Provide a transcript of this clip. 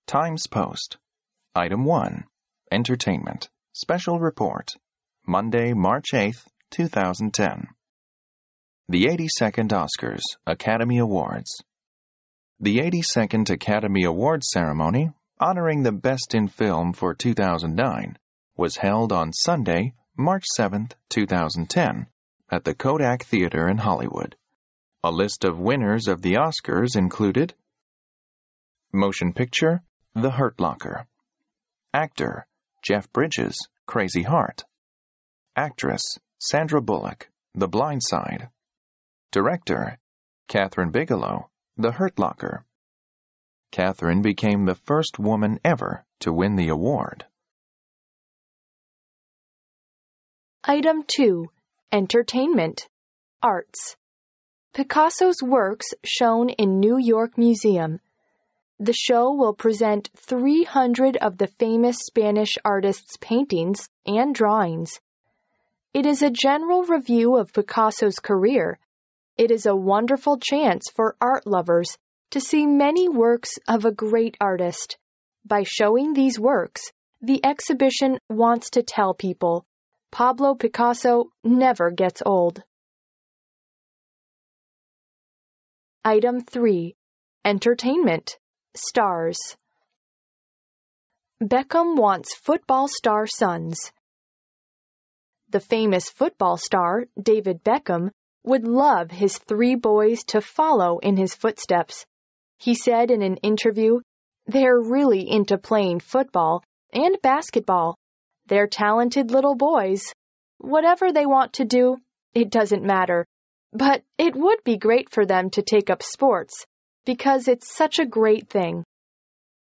Times Post. Item 1. Entertainment. Special Report. Monday, March 8, 2010. The 82nd Oscars Academy Awards. The 82nd Academy Awards ceremony, honoring the Best in Film for 2009, was held on Sunday, March 7, 2010, at the Kodak Theater in Hollywood. A list of winners of the Oscars included: Motion Picture, The Hurt Locker. Actor, Jeff Bridges, Crazy Heart. Actress, Sandra Bullock, The Blind Side. Director, Kathryn Bigelow, The Hurt Locker. Kathryn became the first woman ever to win the award. Item 2. Entertainment. Arts. Picasso's works shown in New York Museum. The show will present 300 of the famous Spanish artists' paintings and drawings. It is a general review of Picasso's career. It is a wonderful chance for art lovers to see many works of a great artist. By showing these works, the exhibition wants to tell people, Pablo Picasso never gets old. Item 3. Entertainment. Stars. Beckham wants football star sons. The famous football star, David Beckham, would love his 3 boys to follow in his footsteps. He said in an interview, "They're really into playing football and basketball. They're talented little boys. Whatever they want to do, it doesn't matter. But it would be great for them to take up sports, because it's such a great thing."